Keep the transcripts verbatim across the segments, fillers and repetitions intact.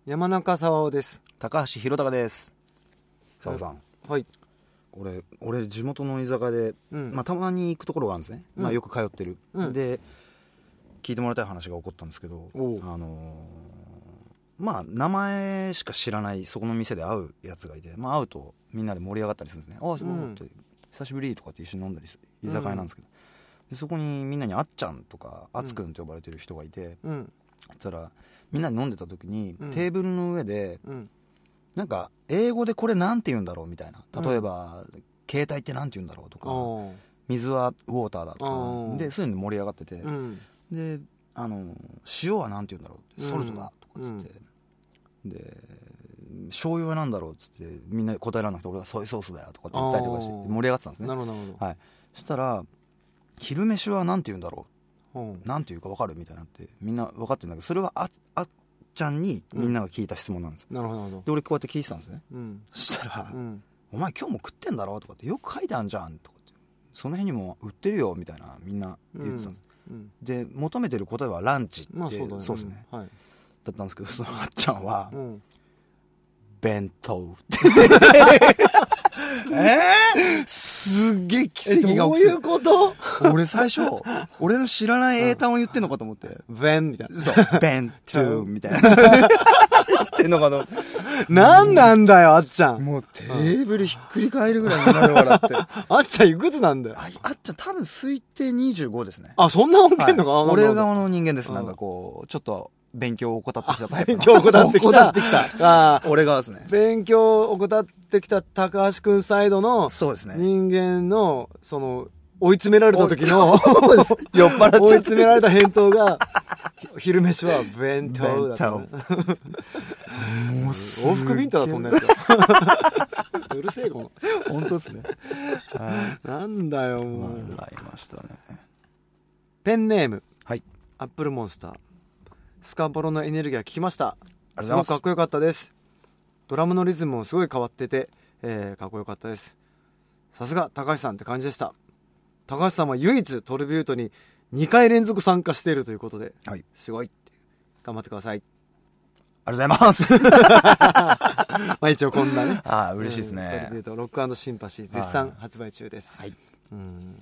山中沢です。 高橋弘隆です。澤さん、 はい。 俺俺地元の居酒屋で、うんまあ、たまに行くところがあるんですね、うんまあ、よく通ってる、うん、で聞いてもらいたい話が起こったんですけど、あのー、まあ名前しか知らないそこの店で会うやつがいて、まあ、会うとみんなで盛り上がったりするんですね。ああそう、うん、って久しぶりとかって一緒に飲んだりする居酒屋なんですけど、うん、でそこにみんなにあっちゃんとかあつくんと呼ばれてる人がいて、うん、そしたらみんなで飲んでた時に、うん、テーブルの上で、うん、なんか英語でこれなんて言うんだろうみたいな、例えば、うん、携帯ってなんて言うんだろうとか、水はウォーターだとかでそういうの盛り上がってて、うん、であの塩はなんて言うんだろう、ソルトだとかっつって、うん、で醤油はなんだろうっつってみんな答えられなくて俺がソイソースだよとかって言ったりとかして盛り上がってたんですね。 なるほどなるほど。 はい、そしたら昼飯はなんて言うんだろう、うん、なんて言うか分かるみたいになってみんな分かってるんだけど、それはああっちゃんにみんなが聞いた質問なんです、うん、 なるほどなるほど。 で俺こうやって聞いてたんですね、うん、そしたら、うん、お前今日も食ってんだろとかってよく書いてあるじゃんとかって、その辺にも売ってるよみたいなみんな言ってたんです、うんうん、で求めてる答えはランチって、まあ そうだね、そうですね、うんはい、だったんですけど、そのあっちゃんは、うん、弁当ってえー、すっげえ奇跡が起きて、 どういうこと？ 俺最初俺の知らない英単を言ってんのかと思って、 弁みたいな、 そう弁当みたいな言ってんのかと。 なんなんだよあっちゃん、 もうテーブルひっくり返るぐらいになる笑ってあっちゃんいくつなんだよ。 あ, あっちゃん多分推定にじゅうごですね。 あ、そんな大きいのか、はい、 俺側の人間です。なんかこうちょっと勉強を怠ってきたタイプの。 勉強を怠ってきたってきたあ俺側ですね。 勉強を怠ってきた高橋くんサイドのそうですね、 人間のその追い詰められた時の酔っ払っちゃって追い詰められた返答が昼飯は弁当だった、ね、 もうす往復ビンタだそんなやつうるせえこの本当ですねなんだよもう。 笑いましたね。 ペンネーム、 はい、 アップルモンスター。スカボロのエネルギーは聞きました。 ありがとうございます。 すごくかっこよかったです。ドラムのリズムもすごい変わってて、えー、かっこよかったです。さすが高橋さんって感じでした。高橋さんは唯一トリビュートににかい連続参加しているということで、はい、すごいって頑張ってください。 ありがとうございますまあ一応こんなねあ嬉しいですね、 トリビュートロック&シンパシー絶賛発売中です、 はい、 うん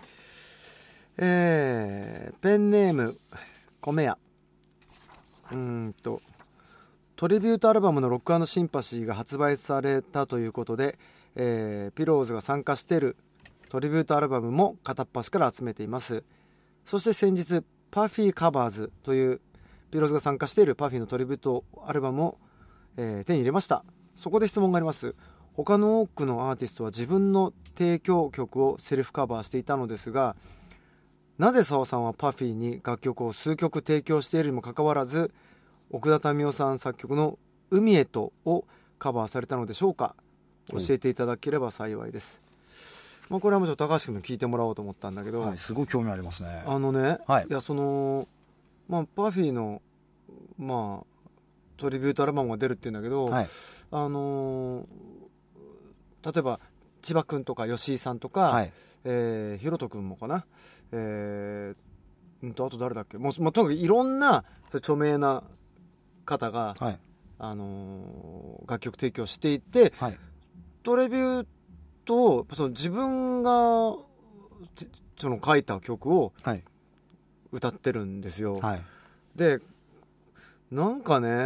えー、ペンネーム米屋。うーんとトリビュートアルバムのロック&シンパシーが発売されたということで、えー、ピローズが参加しているトリビュートアルバムも片っ端から集めています。そして先日パフィーカバーズというピローズが参加しているパフィーのトリビュートアルバムを、えー、手に入れました。そこで質問があります。他の多くのアーティストは自分の提供曲をセルフカバーしていたのですが、なぜ澤さんはパフィーに楽曲を数曲提供しているにもかかわらず奥田民生さん作曲の海へとをカバーされたのでしょうか。教えていただければ幸いです。まあ、これはもうちょっと高橋君に聞いてもらおうと思ったんだけど、 はい、すごい興味ありますね。 あのね、 はい、 いやそのまあパフィーのまあトリビュートアルバムが出るっていうんだけど、はい、あのー、例えば千葉君とか吉井さんとか、はい、えー、ひろと君もかな、えー、んとあと誰だっけ、もう、まあ、とにかくいろんな著名な方が、はい、あのー、楽曲提供していて、はい、トリビュートをその自分がその書いた曲を歌ってるんですよ、はい、でなんかね、うん、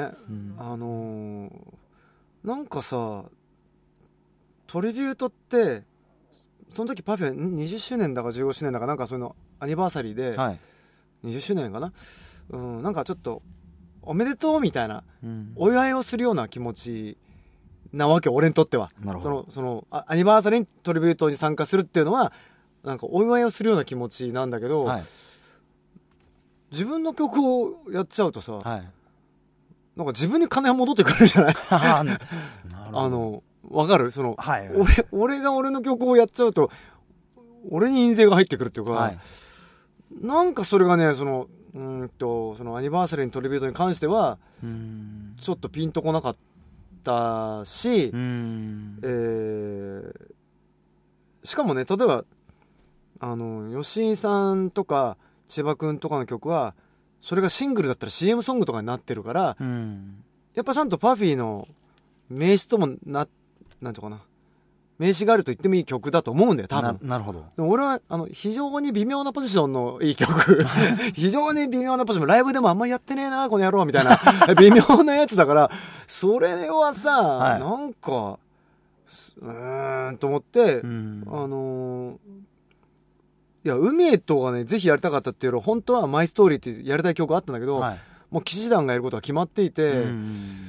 あのー、なんかさトリビュートってその時パフェにじゅっしゅうねんだかじゅうごしゅうねんだかなんかそういうのアニバーサリーで、はい、にじゅっしゅうねんかな、うん、なんかちょっとおめでとうみたいな、うん、お祝いをするような気持ちなわけ俺にとっては。なるほど。そのそのアニバーサリーにトリビュートに参加するっていうのはなんかお祝いをするような気持ちなんだけど、はい、自分の曲をやっちゃうとさ、はい、なんか自分に金が戻ってくるじゃないあのわかるその、はいはい、俺, 俺が俺の曲をやっちゃうと俺に印税が入ってくるっていうか、はい、なんかそれがねそのうんとそのアニバーサリーのトリビュートに関してはうんちょっとピンとこなかったし、うんえー、しかもね例えばあの吉井さんとか千葉君とかの曲はそれがシングルだったら シーエム ソングとかになってるから、うんやっぱちゃんとパフィーの名詞ともななんていうかな名詞があると言ってもいい曲だと思うんだよ多分。 な, なるほど。 でも俺はあの非常に微妙なポジションのいい曲非常に微妙なポジションライブでもあんまりやってねえなこの野郎みたいな微妙なやつだからそれはさ、はい、なんかうーんと思って、うん、あのー、いや海へとがねぜひやりたかったっていうのは本当はマイストーリーってやりたい曲があったんだけど、はい、もう騎士団がやることは決まっていて、うん、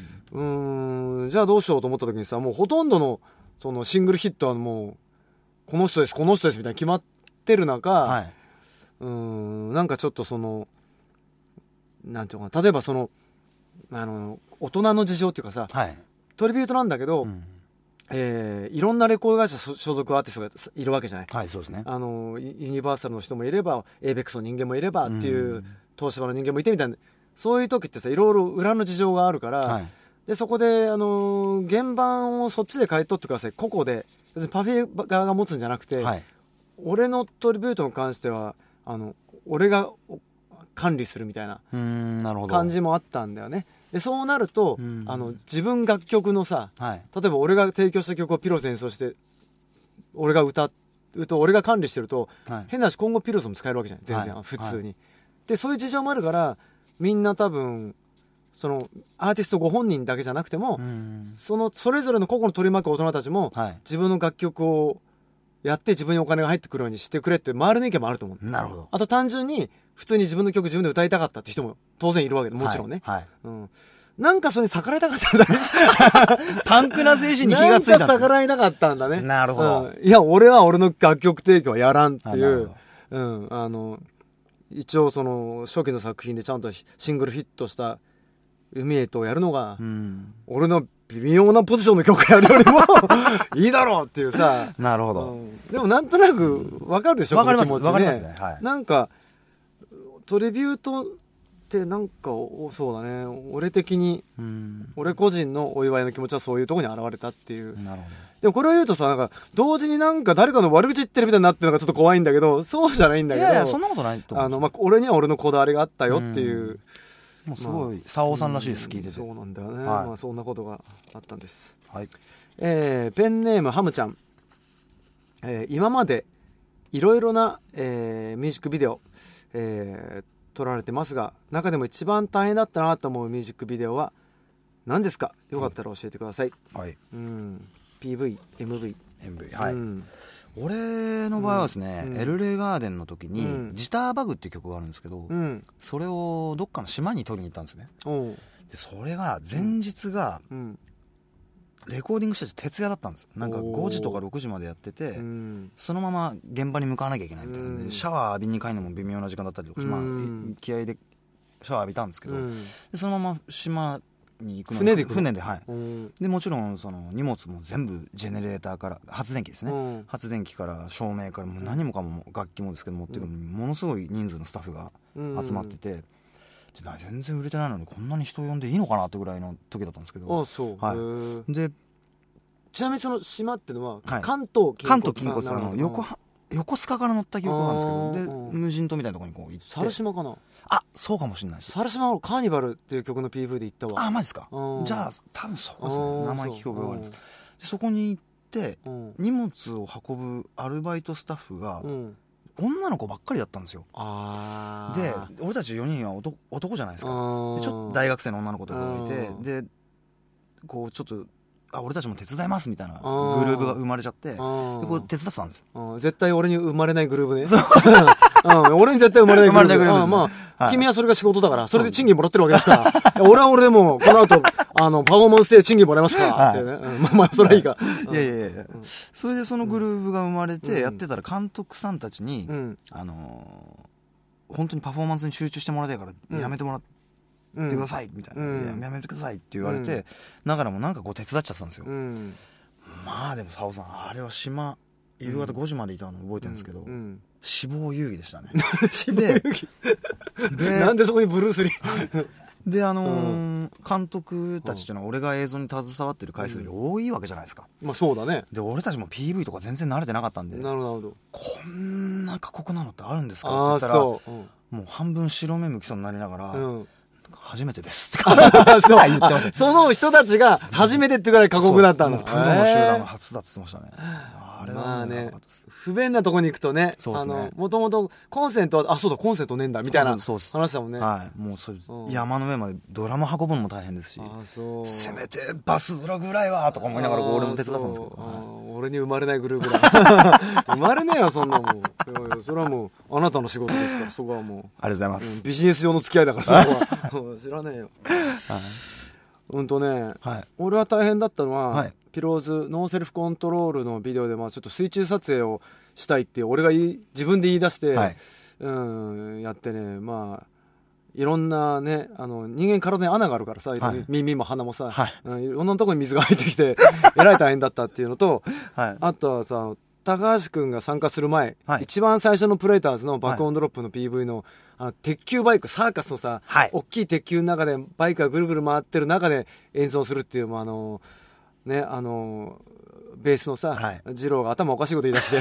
うーんじゃあどうしようと思った時にさもうほとんどのそのシングルヒットはもうこの人ですこの人ですみたいな決まってる中、はい、うーんなんかちょっとそのなんていうのかな例えばそのあの大人の事情っていうかさ、はい、トリビュートなんだけど、うんえー、いろんなレコード会社所属アーティストがいるわけじゃない、 はいそうですね、 あのユニバーサルの人もいれば エイベックス の人間もいればっていう、うん、東芝の人間もいてみたいなそういう時ってさいろいろ裏の事情があるから、はいでそこで、あのー、原版をそっちで買い取ってください個々で別にパフィー側が持つんじゃなくて、はい、俺のトリビュートに関してはあの俺が管理するみたいな感じもあったんだよね。でそうなるとあの自分楽曲のさ、はい、例えば俺が提供した曲をピロス演奏して俺が歌うと俺が管理してると、はい、変な話今後ピロスも使えるわけじゃない全然、はい、普通に、はい、でそういう事情もあるからみんな多分そのアーティストご本人だけじゃなくても、うん、そのそれぞれの個々の取り巻く大人たちも、はい、自分の楽曲をやって自分にお金が入ってくるようにしてくれって周りの意見もあると思う。 なるほど。 あと単純に普通に自分の曲自分で歌いたかったって人も当然いるわけでもちろんね、はいはいうん、なんかそれに逆らいたかったんだねパンクな精神に火がついたんですね。 なんか逆らいなかったんだね。 なるほど、 うん、いや俺は俺の楽曲提供はやらんっていう、うん、あの一応その初期の作品でちゃんとシングルヒットした海へとやるのが、うん、俺の微妙なポジションの曲やるよりもいいだろうっていうさ。 なるほど、 うん、でもなんとなく分かるでしょ。 分かります、 この気持ちね。 分かりますね、はい、 なんかトリビュートってなんかそうだね俺的に、うん、俺個人のお祝いの気持ちはそういうところに現れたっていう。 なるほど。 でもこれを言うとさなんか同時になんか誰かの悪口言ってるみたいになってるのがちょっと怖いんだけどそうじゃないんだけど。 いやいやそんなことないと思う。 あの、まあ、俺には俺のこだわりがあったよっていう、うんもうすごい沙央さんらしいです、聞いてて。 そうなんだよね、 はいまあ、そんなことがあったんです、 はいえー、ペンネームハムちゃん、えー、今までいろいろな、えー、ミュージックビデオ、えー、撮られてますが中でも一番大変だったなと思うミュージックビデオは何ですか。よかったら教えてください、 はいうん、ピーブイ、エムブイ、 エムブイ、はい、 うん俺の場合はですね、うん、エルレガーデンの時に、うん、ジターバグっていう曲があるんですけど、うん、それをどっかの島に取りに行ったんですね。でそれが前日が、うん、レコーディングしてて徹夜だったんです。なんかごじとかろくじまでやってて、そのまま現場に向かわなきゃいけないみたいなで、シャワー浴びに帰るのも微妙な時間だったりとか、まあ、気合でシャワー浴びたんですけど、でそのまま島に行くの船で行くの船で、はい、でもちろんその荷物も全部ジェネレーターから発電機ですね、うん、発電機から照明からもう何もかも楽器もですけど持ってくる、うん、ものすごい人数のスタッフが集まってて、うん、で全然売れてないのにこんなに人呼んでいいのかなってぐらいの時だったんですけど。 あそう、 はい、でちなみにその島ってのは、 はい、 関東近関東近骨あの横横須賀から乗った記憶なんですけどで無人島みたいなところにこう行って猿島かな。 あそうかもしれないです。 猿島はカーニバルっていう曲の ピーブイ で行ったわ。 あマジですか。じゃあ多分そうですね。名前聞き覚えがあります。でそこに行って荷物を運ぶアルバイトスタッフが女の子ばっかりだったんですよ。 あで俺たちよにんは 男, 男じゃないですか。でちょっと大学生の女の子とかがいてでこうちょっとあ俺たちも手伝いますみたいなグルーブが生まれちゃってでこう手伝ってたんです。 絶対俺に生まれないグルーブねうん、俺に絶対生まれないグルーブ。生まれないグルーブですね。まあ、はい、君はそれが仕事だからそれで賃金もらってるわけですから俺は俺でもこの後あのパフォーマンスで賃金もらえますから、はいってねうん、まあまあそれはいいか、 うん、いやいやいや、うん、それでそのグルーブが生まれてやってたら監督さんたちに、うん、あのー、本当にパフォーマンスに集中してもらいたいからやめてもらってってくださいみたいな、うん、やめてくださいって言われて、うん、だからもうなんかこう手伝っちゃったんですよ、うん、まあでも沙央さんあれは島夕方ごじまでいたの覚えてるんですけど、うんうん、死亡遊戯でしたね死亡遊戯でなんでそこにブルース・リーであのーうん、監督たちっていうのは俺が映像に携わってる回数より多いわけじゃないですか、 うん、まあそうだね。 で俺たちも ピーブイ とか全然慣れてなかったんでなるほどこんな過酷なのってあるんですかって言ったら、うん、もう半分白目向きそうになりながら、うん初めてですそうその人たちが初めてってぐらい過酷だったの。 プロの集団が初だっつってましたね。あれはまあね、不便なとこに行くとね、 そうですね、 あのもともとコンセントはあそうだコンセントねえんだみたいな話だもんね。 はい、もうそう、うん、山の上までドラム運ぶのも大変ですし、あそうせめてバスドラぐらいはとか思いながら俺も手伝ったんですけど、はい、 俺に生まれないグループだ生まれねえよそんなもん。いやいやそれはもうあなたの仕事ですから、そこはもうありがとうございます、 うん、ビジネス上の付き合いだからそこは知らねえよ。はい、うんとね、はい、俺は大変だったのは、はい、ピローズノーセルフコントロールのビデオで、まあ、ちょっと水中撮影をしたいって俺が言い自分で言い出して、はい、うんやってね、まあいろんなね、あの人間体に穴があるからさ、はい、耳も鼻もさ、はいうん、いろんなところに水が入ってきてえらい大変だったっていうのと、はい、あとはさ高橋君が参加する前、はい、一番最初のプレーターズのバックオンドロップの ピーブイ の、はい、あの鉄球バイクサーカスのさ、はい、大きい鉄球の中でバイクがぐるぐる回ってる中で演奏するっていう、まあ、あのねあのベースのさ、はい、二郎が頭おかしいこと言い出して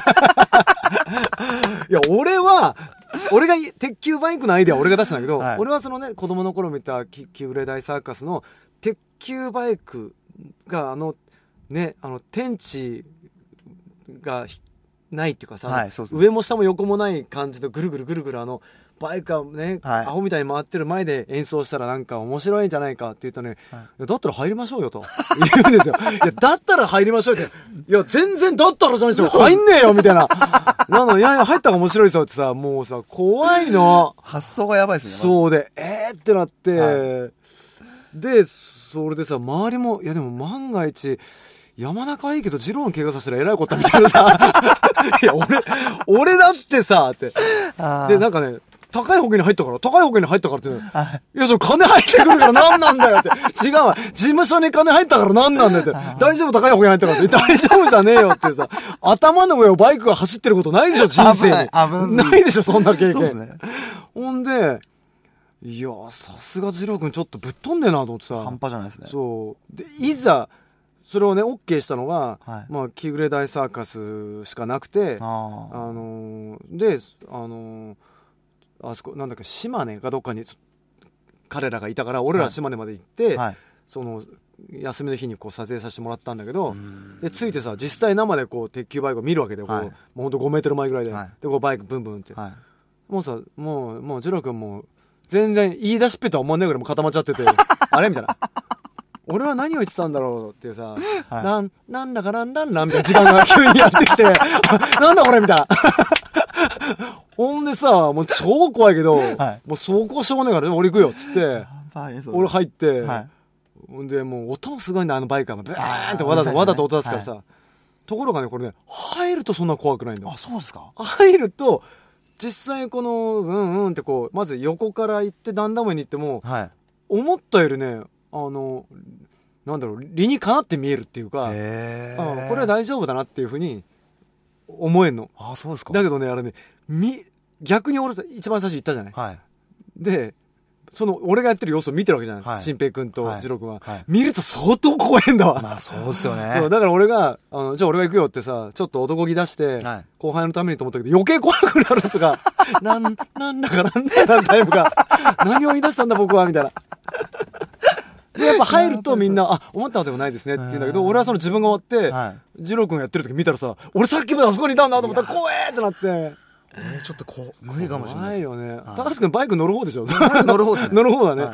いや俺は俺が鉄球バイクのアイデアは俺が出したんだけど、はい、俺はそのね子供の頃見たキューレ大サーカスの鉄球バイクがあのねあの天地がないっていうかさ、はい、そうそう上も下も横もない感じでぐるぐるぐるぐるあのバイクがね、はい、アホみたいに回ってる前で演奏したらなんか面白いんじゃないかって言ったね、はい、だったら入りましょうよと言うんですよ。いやだったら入りましょうって、いや全然だったらじゃないですよ入んねえよみたいななのいやいや入った方が面白いですよってさ、もうさ怖いの発想がやばいですね。 そうでえーってなって、はい、でそれでさ周りもいやでも万が一山中はいいけど二郎の怪我させたらえらいこったみたいなさいや俺俺だってさってでなんかね高い保険に入ったから高い保険に入ったからって、ね、いやそれ金入ってくるから何なんだよって違うわ事務所に金入ったから何なんだよって大丈夫高い保険入ったからって大丈夫じゃねえよってさ頭の上をバイクが走ってることないでしょ人生にないでしょそんな経験、ね、ほんでいやさすが二郎君ちょっとぶっ飛んでなと思ってさ半端じゃないですね。 そうでいざそれをね OK したのが、はい、まあキグレ大サーカスしかなくてあのー、であのー、あそこなんだっけ島根かどっかに彼らがいたから俺ら島根まで行って、はい、その休みの日にこう撮影させてもらったんだけどで着いてさ実際生でこう鉄球バイクを見るわけで、はい、こうもうほんとごメートル前ぐらいで、はい、でこうバイクブンブンって、はい、もうさもうもうジロー君もう全然言い出しっぺとは思わないぐらいもう固まっちゃっててあれみたいな俺は何を言ってたんだろうっていうさ、はい、なん、なんだかなんだんなんみたいな時間が急にやってきてなんだこれみたいなほんでさもう超怖いけど、はい、もう走行しょうがないから俺行くよっつって俺入って、はい、ほんでもう音もすごいんだあのバイクがブーンってわざと、ね、わざと音出すからさ、はい、ところがねこれね入るとそんな怖くないんだよ。 あそうですか。 入ると実際このうんうんってこうまず横から行ってだんだん上に行っても、はい、思ったよりねあのなんだろう理にかなって見えるっていうかへあこれは大丈夫だなっていうふうに思えんの。 あそうですか。 だけどねあれねみ逆に俺一番最初言ったじゃない、はい、でその俺がやってる様子を見てるわけじゃない、はい、新平君と次郎君は、はいはい、見ると相当怖いんだわ。 まあそうですよねだから俺があのじゃあ俺が行くよってさちょっと男気出して、はい、後輩のためにと思ったけど余計怖くなるやつがなんなんだかなんだかタイプが何を言い出したんだ僕はみたいなでやっぱ入るとみんなあ思ったのでもないですねって言うんだけど俺はその自分が終わって、はい、二郎君がやってる時見たらさ俺さっきまであそこにいたんだと思ったら怖えってなって俺ちょっとこう無理かもしれないです。 怖いよね。高橋君バイク乗る方でしょ。 乗る方ですね。 乗る方だね、 はい、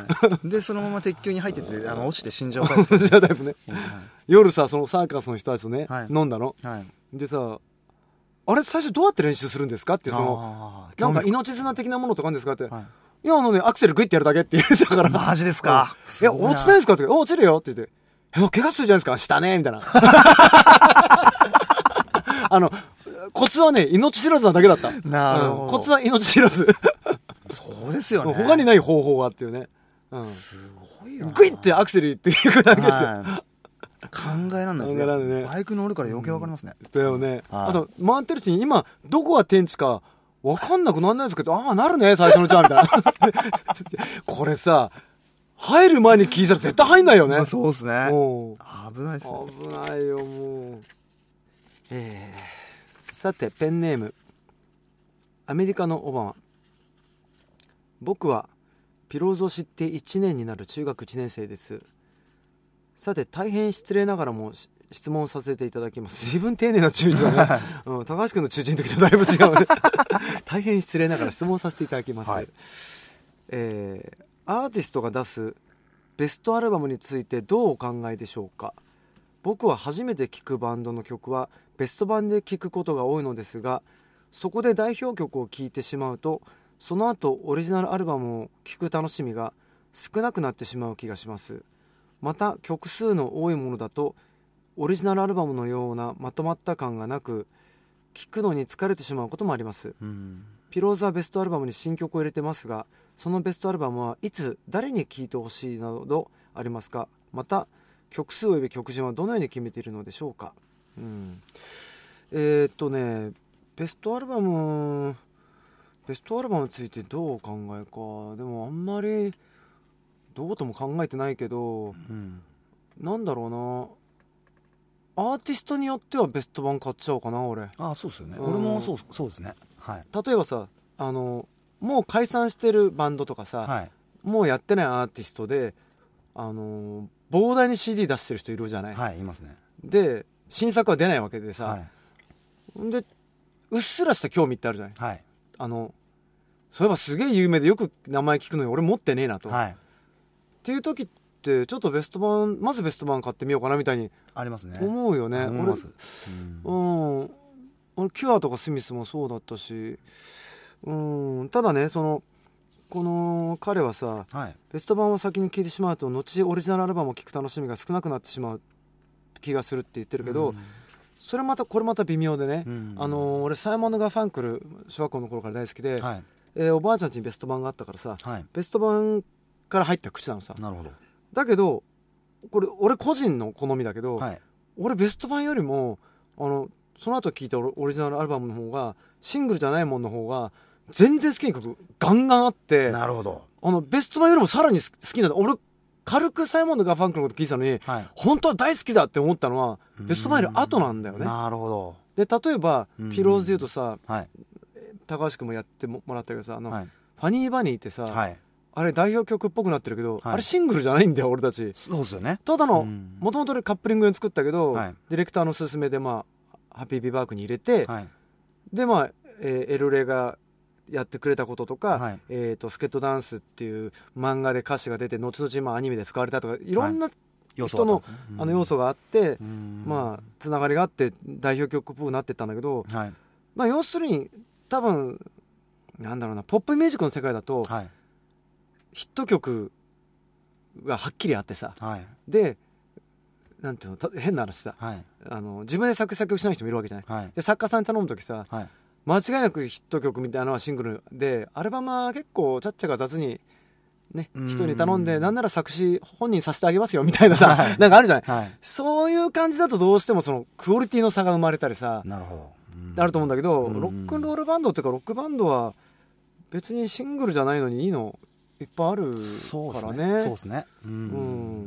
でそのまま鉄球に入っててあの落ちて死んじゃうタイプ死んじゃうタイプね、はい、夜さそのサーカスの人たちとね、はい、飲んだの、はい、でさあれ最初どうやって練習するんですかってそのなんか命綱的なものとかあるんですかって、はい、いやあのねアクセルグイってやるだけって言ってたからマジですか、 うん、いや落ちないですかって落ちるよって言ってえ怪我するじゃないですかしたねみたいなあのコツはね命知らずなだけだった。 なるほど、 うん、コツは命知らずそうですよね。 他にない方法がっていうね、うん、 すごいよなグイってアクセルっていくだけで、 はい、考えなんですね。ねバイク乗るから余計わかりますね、 うん、だよね、はい、あと回ってるし今どこが天地か分かんなくなんないですけどああなるね最初のうちはみたいなこれさ入る前に聞いたら絶対入んないよね、まあ、 そうですね危ないですね危ないよもうえーさてペンネームアメリカのオバマ僕はピローズを知っていちねんになる中学いちねん生です。さて大変失礼ながらも質問させていただきます。随分丁寧な中時だね、うん、高橋君の中時の時とだいぶ違うね大変失礼ながら質問させていただきます、はい。えー、アーティストが出すベストアルバムについてどうお考えでしょうか。僕は初めて聴くバンドの曲はベスト版で聴くことが多いのですが、そこで代表曲を聴いてしまうとその後オリジナルアルバムを聴く楽しみが少なくなってしまう気がします。また曲数の多いものだとオリジナルアルバムのようなまとまった感がなく聴くのに疲れてしまうこともあります、うん、ピローズはベストアルバムに新曲を入れてますが、そのベストアルバムはいつ誰に聴いてほしいなどありますか。また曲数および曲順はどのように決めているのでしょうか。うん、えー、っとねベストアルバムベストアルバムについてどうお考えか。でもあんまりどうとも考えてないけど、うん、なんだろうな、アーティストによってはベスト版買っちゃおうかな俺。 ああそうですよね、うん、俺もそう、そうですね、はい。 例えばさ、あのもう解散してるバンドとかさ、はい、もうやってないアーティストであの膨大に シーディー 出してる人いるじゃない。 はい、いますね。 で新作は出ないわけでさ、はい、でうっすらした興味ってあるじゃない、はい、あのそういえばすげえ有名でよく名前聞くのに俺持ってねえなと、はい、っていう時ってちょっとベスト版まずベスト版買ってみようかなみたいにありますね。 思うよね。 思います。 俺、うん、うん、俺キュアとかスミスもそうだったし、うん、ただねそのこの彼はさ、はい、ベスト版を先に聴いてしまうと後オリジナルアルバムを聴く楽しみが少なくなってしまう気がするって言ってるけど、うん、それまたこれまた微妙でね、うん、あの俺サイモン・ガーファンクル小学校の頃から大好きで、はい、えー、おばあちゃん家にベスト版があったからさ、はい、ベスト版から入った口なのさ。 なるほど。 だけどこれ俺個人の好みだけど、はい、俺ベスト版よりもあのその後聴いたオリジナルアルバムの方がシングルじゃないものの方が全然好きな曲ガンガンあって、 なるほど。 あのベスト版よりもさらに好きなんだ。俺軽くサイモン・ガーファンクルのこと聞いてたのに、はい、本当は大好きだって思ったのはベスト版より後なんだよね。 なるほど。 で例えばピローズで言うとさ、はい、高橋君もやってもらったけどさ、あの、はい、ファニーバニーってさ、はい、あれ代表曲っぽくなってるけど、はい、あれシングルじゃないんだよ俺たち。 そうですよね。 ただのもともと俺カップリングに作ったけど、はい、ディレクターの勧めでまあハッピービバークに入れて、はい、でまあ、えー、エルレがやってくれたこととか、はい、えー、とスケットダンスっていう漫画で歌詞が出て後々まあアニメで使われたとかいろんな人の、はい、あの要素があって、うん、まあつながりがあって代表曲っぽくなってったんだけど、はい、まあ、要するに多分なんだろうな、ポップミュージックの世界だと、はい、ヒット曲がはっきりあってさ、はい、でなんていうの変な話さ、はい、あの自分で作詞作曲しない人もいるわけじゃない、はい、で作家さんに頼むときさ、はい、間違いなくヒット曲みたいなのはシングルで、アルバムは結構ちゃっちゃが雑にね人に頼んで、なんなら作詞本人させてあげますよみたいなさ、はい、なんかあるじゃない、はい、そういう感じだとどうしてもそのクオリティの差が生まれたりさ、 なるほど、 あると思うんだけど、ロックンロールバンドっていうかロックバンドは別にシングルじゃないのにいいのいっぱいあるからね。 そうですね、うん、うん、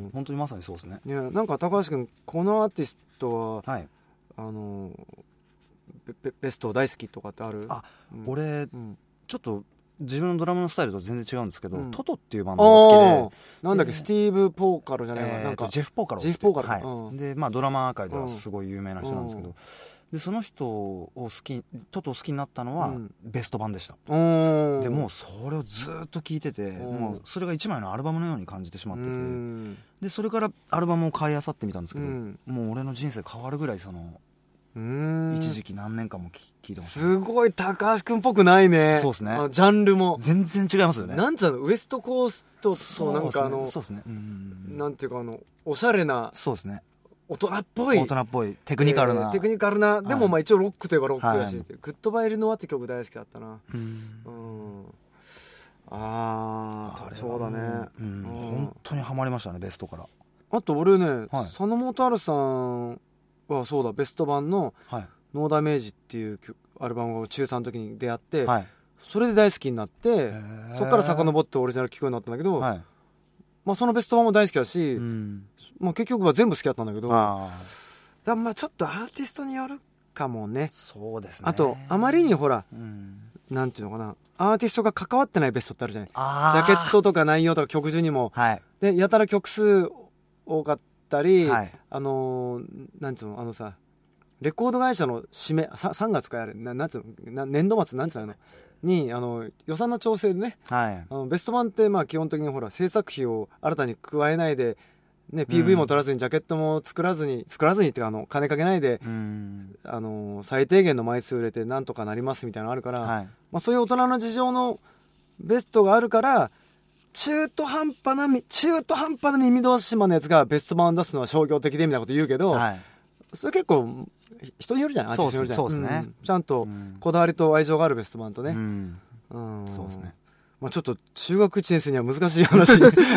本当にまさにそうですね。 いやなんか高橋君このアーティストは、はい、あのベ, ベスト大好きとかってある？ あ、うん、俺、うん、ちょっと自分のドラムのスタイルと全然違うんですけど、うん、トトっていうバンドが好きで、 なんだっけ、スティーブ・ポーカロじゃないわ、えー、 なんかジェフ・ポーカロジェフ・ポーカロ、 はい、でまあドラマー界ではすごい有名な人なんですけど、でその人を好きトトを好きになったのは、うん、ベスト版でした。でもうそれをずっと聴いてて、もうそれが一枚のアルバムのように感じてしまってて、でそれからアルバムを買い漁ってみたんですけど、うん、もう俺の人生変わるぐらいその一時期何年間も聴いてます。 すごい高橋君っぽくないね。 そうですね。 ジャンルも全然違いますよね。 なんつうの、ウエストコーストとなんかあのそうですね、うん、 なんていうかあのおしゃれな、 そうですね、 大人っぽい大人っぽいテクニカルな、 えー、テクニカルな、でもまあ一応ロックといえばロックだし、はい、グッドバイエルノアって曲大好きだったな。うん、うん、ああそうだね、 うん、本当にハマりましたねベストから。 あと俺ね、はい、佐野元春さんはそうだベスト版のノーダメージっていうアルバムを中さんの時に出会って、はい、それで大好きになってそこから遡ってオリジナル聴くようになったんだけど、はい、まあ、そのベスト版も大好きだし、うん、まあ、結局は全部好きだったんだけど、あだまあちょっとアーティストによるかもね。 そうですね。 あとあまりにほら、うん、 なんていうのかな、アーティストが関わってないベストってあるじゃない。ジャケットとか内容とか曲順にも、はい、でやたら曲数多かったり、はい、あのなんていうの、あのさレコード会社の締めささんがつかやるな、なんていうのな、年度末なんていうのにあの予算の調整でね、はい、あのベスト版ってまあ基本的にほら制作費を新たに加えないで、ね、ピーブイ も取らずにジャケットも作らずに作らずにっていうかあの金かけないで、うん、あの最低限の枚数売れてなんとかなりますみたいなのあるから、はい、まあ、そういう大人の事情のベストがあるから中途半端な中途半端な耳同士島のやつがベスト版を出すのは商業的でみたいなこと言うけど、はい、それ結構人によるじゃん。 そうですね、そうですね、 うん、ちゃんとこだわりと愛情があるベスト版とね、 うんうん、そうですね、 まあ、ちょっと中学いちねん生には難しい話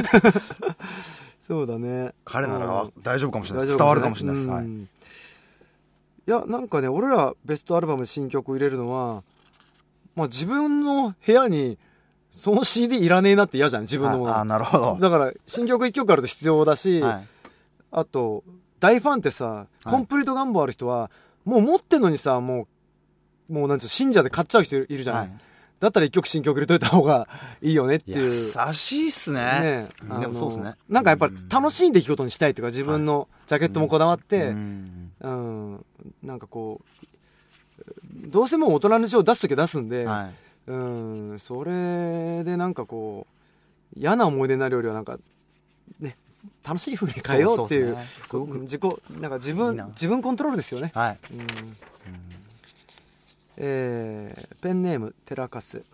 そうだね、 彼なら大丈夫かもしれないです、伝わるかもしれないです、うん、はい、 いやなんかね俺らベストアルバム新曲入れるのは、まあ、自分の部屋にその シーディー いらねえなって嫌じゃん自分のもの、 はい、あ、なるほど。 だから新曲いっきょくあると必要だし、はい、あと大ファンってさコンプリート願望ある人はもう持ってんのにさもうもうなんていう信者で買っちゃう人いるじゃない、はい、だったらいっきょく新曲入れといた方がいいよねっていう。 優しいっすね。ね、でもそうですね。 なんかやっぱり楽しい出来事にしたいというか自分のジャケットもこだわって、うんうん、なんかこうどうせもう大人の事情を出すときは出すんで、はい、うん、それでなんかこう嫌な思い出になるよりはなんかね楽しい風に変えようっていう、すごく自己なんか自分いい自分コントロールですよね。はい、うん、えー、ペンネームテラカス、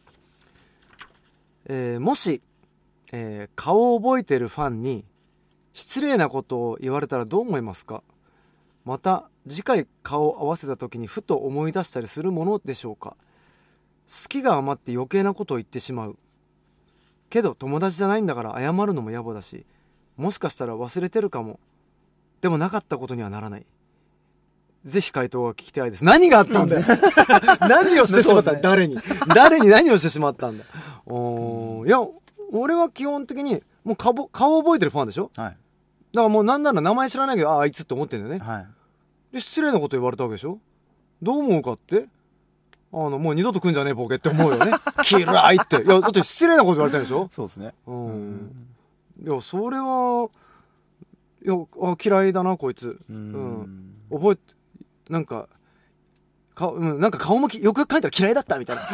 えー、もし、えー、顔を覚えてるファンに失礼なことを言われたらどう思いますか？また次回顔を合わせた時にふと思い出したりするものでしょうか？好きが余って余計なことを言ってしまうけど友達じゃないんだから謝るのも野暮だし、もしかしたら忘れてるかも。でもなかったことにはならない。ぜひ回答が聞きたいです。何があったんだよ何をしてしまった、ね、誰に誰に何をしてしまったんだお、うん、いや俺は基本的にもう 顔, 顔覚えてるファンでしょ、はい、だからもうなんなら名前知らないけど あ, あいつって思ってるんだよね、はい、で失礼なこと言われたわけでしょ。どう思うかってあのもう二度と来んじゃねえボケって思うよね嫌いって。いやだって失礼なこと言われたんでしょ。 そうですね、うん、 うん、いやそれはいやあ嫌いだなこいつ、うん、うん、覚えてなんか顔、うん、なんか顔もきよくよく書いたら嫌いだったみたいな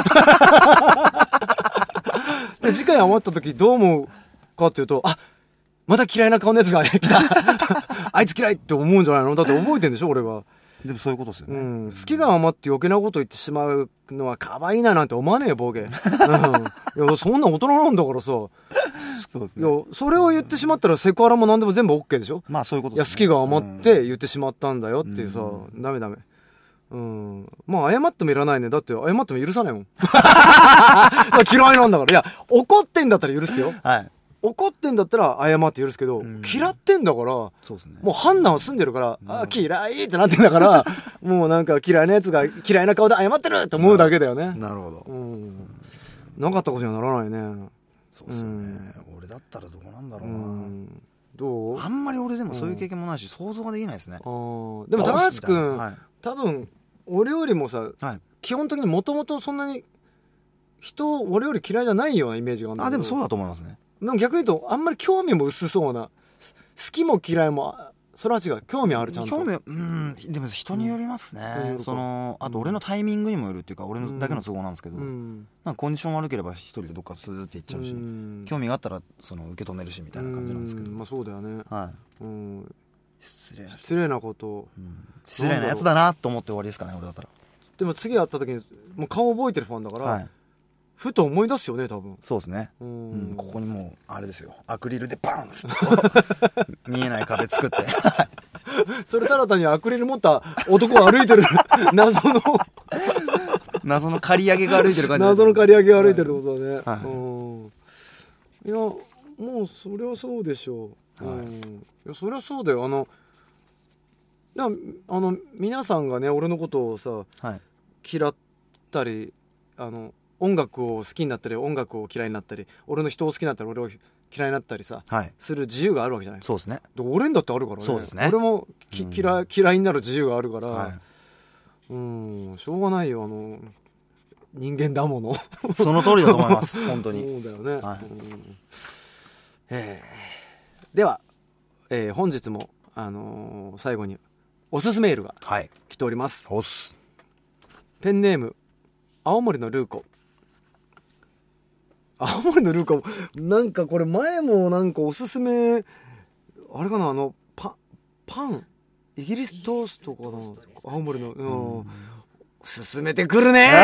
で次回余った時どう思うかっていうと、あまた嫌いな顔のやつが来たあいつ嫌いって思うんじゃないの。だって覚えてんでしょ俺は。 でもそういうことですよね、 うん、好きが余って余計なこと言ってしまうのは可愛いななんて思わねえよボケ、うん、いやそんな大人なんだからさそうですね、いやそれを言ってしまったらセクハラも何でも全部 OK でしょ。 まあそういうことですね。 いや好きが余って言ってしまったんだよっていうさ、うん、ダメダメ、うん、まあ謝ってもいらないね。だって謝っても許さないもん嫌いなんだから。いや怒ってんだったら許すよ、はい、怒ってんだったら謝って許すけど、うん、嫌ってんだから、そうですね、もう判断は済んでるから、うん、あ嫌いってなってんだからもうなんか嫌いなやつが嫌いな顔で謝ってるって思うだけだよね。 なるほど、 うん、なかったことにはならないね。 そうですよね、うん、俺だったらどうなんだろうな、うん、 どう？ あんまり俺でもそういう経験もないし、うん、想像ができないですね。あでも高橋君、はい、多分俺よりもさ、はい、基本的にもともとそんなに人俺より嫌いじゃないようなイメージがあるんだけど。 あでもそうだと思いますね。 でも逆に言うとあんまり興味も薄そうな、好きも嫌いもそれは違う、興味あるちゃんと。 興味うんでも人によりますね、うん、そのあと俺のタイミングにもよるっていうか、俺のだけの都合なんですけど、うん、なんかコンディション悪ければ一人でどっかスーって行っちゃうし、うん、興味があったらその受け止めるしみたいな感じなんですけど、 まあそうだよね、 はい、 うん、 失礼な失礼なこと、 うん、失礼なやつだなと思って終わりですかね俺だったら。 でも次会った時にもう顔覚えてるファンだから、はい、ふと思い出すよね多分。 そうですね、うん、うん、ここにもうあれですよ、アクリルでバンっつって見えない壁作ってそれただ単にアクリル持った男が歩いてる謎の謎の刈り上げが歩いてる感じ、 謎の刈り上げが歩いてるってことだね、はい、うん、いやもうそりゃそうでしょう、はい、うん、いやそりゃそうだよ。あのいやあの皆さんがね俺のことをさ、はい、嫌ったりあの音楽を好きになったり音楽を嫌いになったり俺の人を好きになったり俺を嫌いになったりさ、はい、する自由があるわけじゃない。 そうですね。 で俺にだってあるからね。 そうですね。 俺もき、うん、嫌い嫌いになる自由があるから、はい、うんしょうがないよ。あの人間だものその通りだと思います本当に。 そうだよね、 はい、 うんえー、では、えー、本日も、あのー、最後におすすめメールが来ております、 はい、 ペンネーム青森のルーコ。青森のルーコ、なんかこれ前もなんかおすすめあれかな、あのパパンイギリストーストかな、青森の、うん、進めてくるね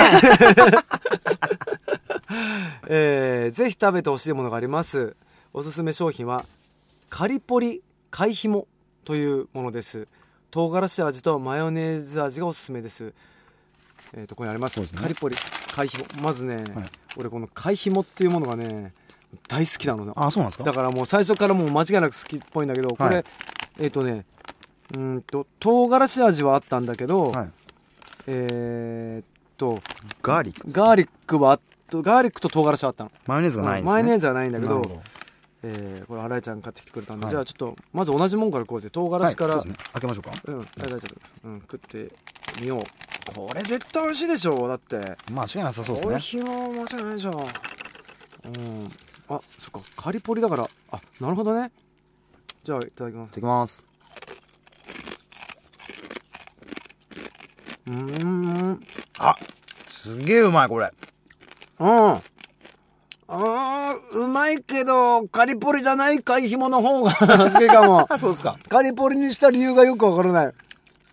えー、ぜひ食べてほしいものがあります。おすすめ商品はカリポリ貝ひもというものです。唐辛子味とマヨネーズ味がおすすめです。えー、とここにあります、ね、カリポリ貝ひも。まずね、はい、俺この貝ひもっていうものがね大好きなのね。 あ、そうなんですか。 だからもう最初からもう間違いなく好きっぽいんだけど、これ、はい、えっ、ー、とねうんと唐辛子味はあったんだけど、はい、えー、っとガーリック、 ね、ガーリックはガーリックと唐辛子はあったの。 マヨネーズがないんですね。 マヨネーズはないんだけど、えー、これ新井ちゃん買ってきてくれたんで、はい、じゃあちょっとまず同じもんからこうぜ。唐辛子から、 はい、そうですね、開けましょうか。 うん、大丈夫、うん、食ってみよう。これ絶対美味しいでしょ。だって間違いなさそうですね。 これひも間違いないでしょ。うん、あ、そっか、カリポリだから。あ、なるほどね。じゃあいただきます。 いただきます。 うーん、 あ、すげえうまいこれ。 うん、あー、うまいけどカリポリじゃない貝ひもの方が好きかもそうですか。 カリポリにした理由がよくわからない。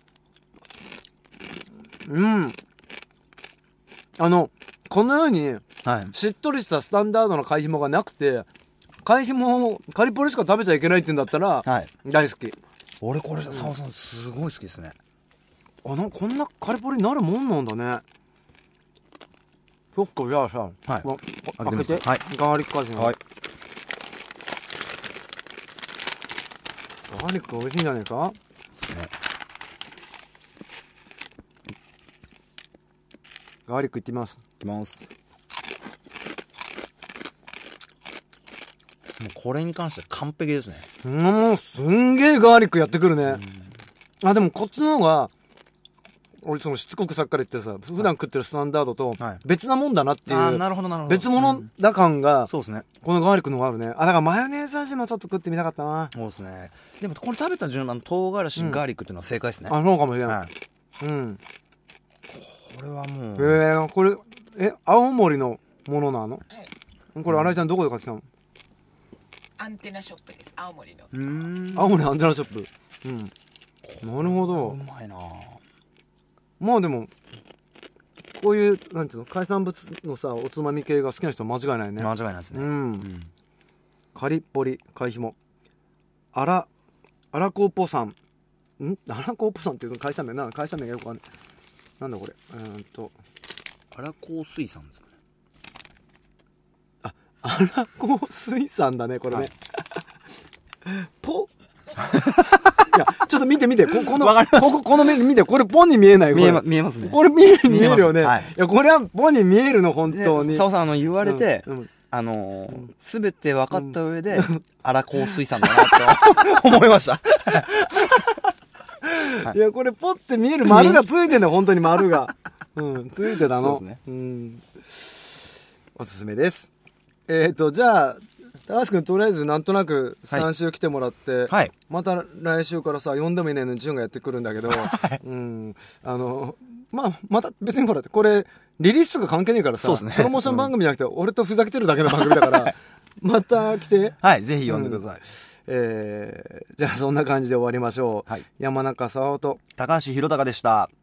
うん、あのこのように、はい、しっとりしたスタンダードな貝ひもがなくて、貝ひもをカリポリしか食べちゃいけないって言うんだったら、はい、大好き。 俺これ澤さんすごい好きですね。 あ、なこんなカリポリになるもんなんだね。そっか、じゃあさ、はい、ま、開けて、はい、ガーリック味の、はい、ガーリック美味しいんじゃないか、ね、ガーリックいってみます。 いきます。もうこれに関しては完璧ですね。 うん、すんげえガーリックやってくるね。あ、でもこっちの方が俺そのしつこくさっきから言ってさ、普段食ってるスタンダードと別なもんだなっていう、 はい、あ、なるほどなるほど、 別物だ感が、 うん、そうですね、 このガーリックの方があるね。あ、だからマヨネーズ味もちょっと食ってみたかったな。 そうですね。でもこれ食べた順番、唐辛子、うん、ガーリックっていうのは正解ですね。 あ、そうかもしれない、はい、うん、 これはもう、 えー、これえ青森のものなの、はい、これ新井ちゃんどこで買ってきたの？ アンテナショップです。青森の。 うーん、青森アンテナショップ。うん、なるほど。 うまいな。 まあでもこういうなんていうの、海産物のさおつまみ系が好きな人は間違いないね。 間違いないですね。 うん、うん、カリッポリ貝ひも、アラアラコーポさん、んアラコーポさんっていうの会社名な、会社名がよくわかんない。なんだこれ、うーんとアラコー水産ですかね。 あ、アラコー水産だねこれね、はい、ポいやちょっと見て見て、ここのこここの目見て、これポンに見えない？ 見えま、見えますね。 これ見える見えるよね。はい、いやこれはポンに見えるの本当に。 澤さん、あの言われて、うんうん、あのす、べ、て分かった上で、うん、アラコー水産だなと思いました。 はい、いやこれポって見える丸がついてんだよ本当に丸が、うん、ついてたの。 そうですね、 うん、おすすめです。えっ、ー、とじゃあ高橋君とりあえずなんとなくさん週来てもらって、はい、また来週からさ呼んでもいないのに潤がやってくるんだけど、はい、うん、あのまあまた別にほらこれリリースとか関係ねえからさ、ね、プロモーション番組じゃなくて、うん、俺とふざけてるだけの番組だからまた来て、 はい、ぜひ呼んでください、うん、 えー、じゃあそんな感じで終わりましょう、はい、山中沙央と高橋宏隆でした。